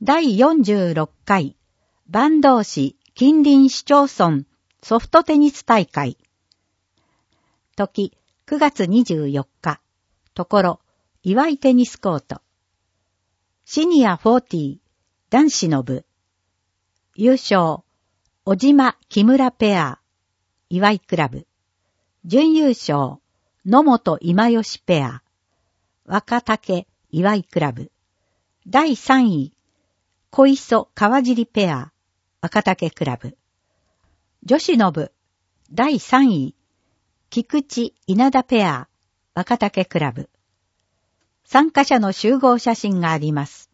第46回坂東市近隣市町村ソフトテニス大会。時9月24日。ところ岩井テニスコート。シニア40男子の部。優勝小島木村ペア岩井クラブ。準優勝野本今吉ペア若竹岩井クラブ。第3位小磯川尻ペア若竹クラブ。女子の部第3位菊池稲田ペア若竹クラブ。参加者の集合写真があります。